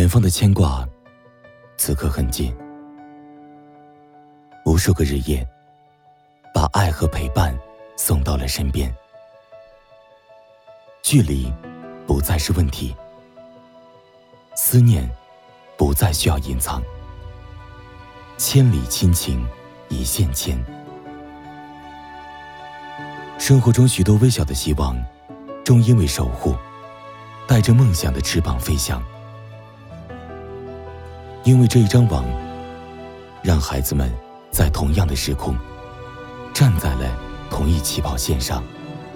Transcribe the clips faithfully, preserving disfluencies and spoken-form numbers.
远方的牵挂，此刻很近。无数个日夜，把爱和陪伴送到了身边。距离不再是问题，思念不再需要隐藏，千里亲情一线牵。生活中许多微小的希望，终因为守护，带着梦想的翅膀飞翔。因为这一张网，让孩子们在同样的时空，站在了同一起跑线上。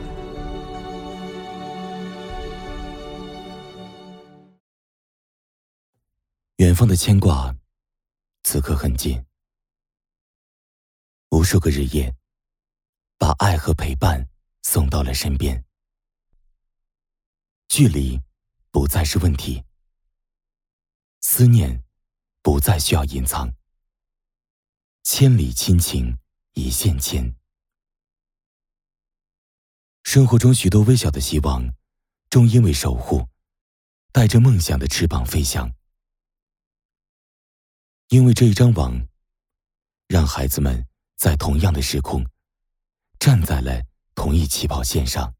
远方的牵挂，此刻很近。无数个日夜，把爱和陪伴送到了身边。距离不再是问题，思念不再需要隐藏，千里亲情一线牵。生活中许多微小的希望，终因为守护，带着梦想的翅膀飞翔。因为这一张网，让孩子们在同样的时空，站在了同一起跑线上。